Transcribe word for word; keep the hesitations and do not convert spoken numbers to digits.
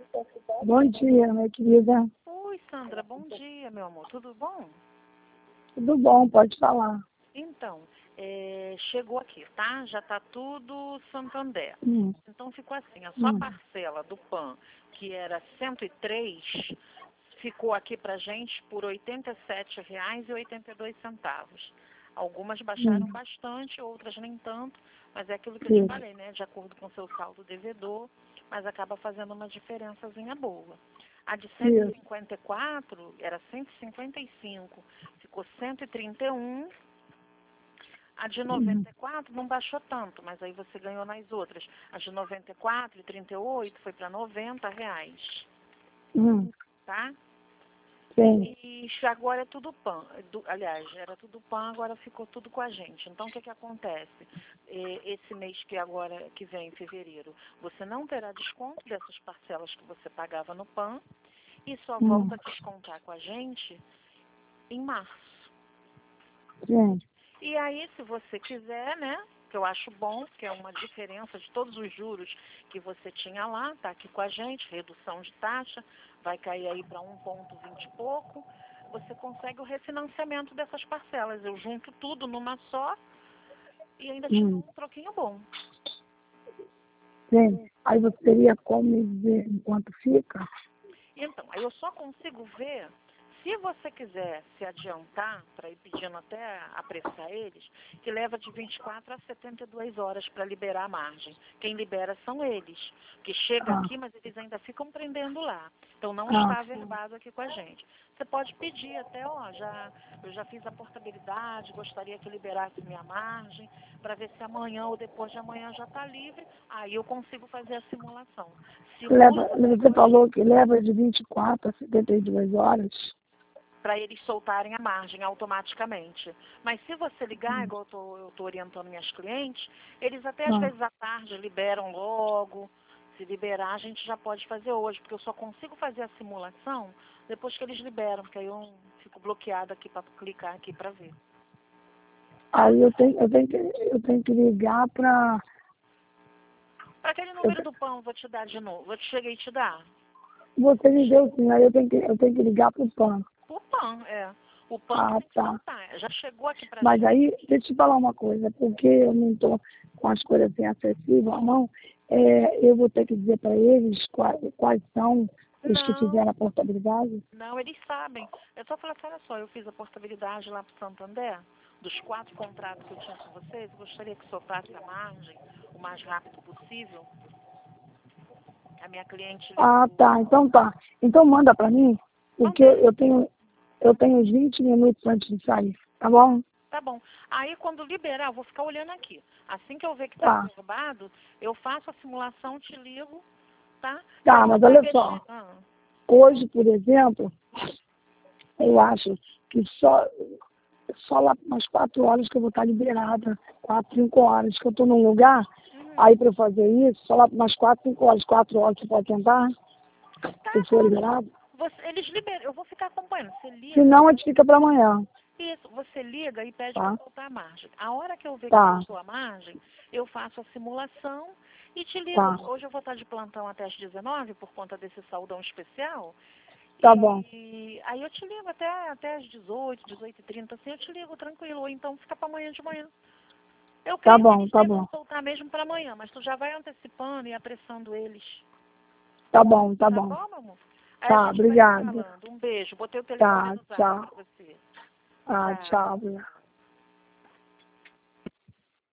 Bom dia, minha querida. Oi, Sandra, bom dia, meu amor. Tudo bom? Tudo bom, pode falar. Então, é, chegou aqui, tá? Já tá tudo Santander. Hum. Então ficou assim, a sua Hum. parcela do P A N, que era cento e três, ficou aqui pra gente por oitenta e sete reais e oitenta e dois centavos. Algumas baixaram Hum. bastante, outras nem tanto, mas é aquilo que eu te Isso. falei, né? De acordo com o seu saldo devedor, mas acaba fazendo uma diferençazinha boa. A de cento e cinquenta e quatro era cento e cinquenta e cinco, ficou cento e trinta e um. A de noventa e quatro não baixou tanto, mas aí você ganhou nas outras. A de noventa e quatro e trinta e oito foi para noventa reais, Hum. tá? Sim. E agora é tudo P A N. Do, aliás, era tudo P A N, agora ficou tudo com a gente. Então, o que que acontece? É, esse mês que agora, que vem, em fevereiro, você não terá desconto dessas parcelas que você pagava no P A N e só Hum. volta a descontar com a gente em março. Sim. E aí, se você quiser, né, que eu acho bom, que é uma diferença de todos os juros que você tinha lá, tá aqui com a gente, redução de taxa, vai cair aí para um ponto vinte e pouco, você consegue o refinanciamento dessas parcelas. Eu junto tudo numa só e ainda te dou Hum. um troquinho bom. Sim. Aí você teria como me dizer em quanto fica? Então, aí eu só consigo ver, se você quiser se adiantar, para ir pedindo até apressar eles, que leva de vinte e quatro a setenta e duas horas para liberar a margem. Quem libera são eles, que chega Ah. aqui, mas eles ainda ficam prendendo lá. Então não Ah. está averbado aqui com a gente. Você pode pedir até, ó, já, eu já fiz a portabilidade, gostaria que liberasse minha margem, para ver se amanhã ou depois de amanhã já está livre, aí eu consigo fazer a simulação. Se Leva, hoje, você falou que leva de vinte e quatro a setenta e duas horas? para eles soltarem a margem automaticamente. Mas se você ligar, igual eu tô, eu tô orientando minhas clientes, eles até às Ah. vezes à tarde liberam logo. Se liberar, a gente já pode fazer hoje, porque eu só consigo fazer a simulação depois que eles liberam, porque aí eu fico bloqueada aqui para clicar aqui para ver. Aí eu tenho, eu tenho, que, eu tenho que ligar para... Para aquele número do pão, vou te dar de novo. Vou te chegar e te dar. Você me deu sim, aí eu tenho que, eu tenho que ligar para o P A N. O pão, é. O pão Ah, tem que tá. soltar. Já chegou aqui para Mas gente. aí, deixa eu te falar uma coisa, porque eu não estou com as coisas assim acessíveis à mão, é, eu vou ter que dizer para eles quais, quais são os que Não. fizeram a portabilidade. Não, eles sabem. Eu só falei assim, olha só, eu fiz a portabilidade lá para o Santander, dos quatro contratos que eu tinha com vocês, eu gostaria que soltasse a margem o mais rápido possível. A minha cliente Ah, ligou. tá, então tá. Então manda para mim, porque eu, Mandei. eu tenho eu tenho uns vinte minutos antes de sair, tá bom? Tá bom. Aí quando liberar, eu vou ficar olhando aqui. Assim que eu ver que está Tá, averbado, eu faço a simulação, te ligo, tá? E aí tá, você mas vai olha só, mexer. Ah, hoje, por exemplo, eu acho que só, só lá umas quatro horas que eu vou estar liberada, quatro, cinco horas, que eu estou num lugar, uhum. aí para eu fazer isso, só lá umas quatro, cinco horas, quatro horas você pode tentar, Tá, se for liberado. você, eles liberam, eu vou ficar acompanhando. Você liga. Se não, a gente fica para amanhã, Isso, você liga e pede para tá? soltar a margem. A hora que eu ver que Tá, soltou a margem, eu faço a simulação e te ligo. tá, Hoje eu vou estar de plantão até às dezenove por conta desse saldão especial. tá bom, E aí eu te ligo até, até às dezoito, dezoito e trinta, assim, eu te ligo tranquilo. Ou então fica para amanhã de manhã. Eu tá creio que bom, eles tá devam bom, soltar mesmo para amanhã, mas tu já vai antecipando e apressando eles. tá bom, tá Tá bom, bom, meu amor? Aí a tá, gente vai se obrigada, falando. Um beijo. Botei o telefone tá, no zap tchau, para você. ah, Tchau. tchau, obrigada.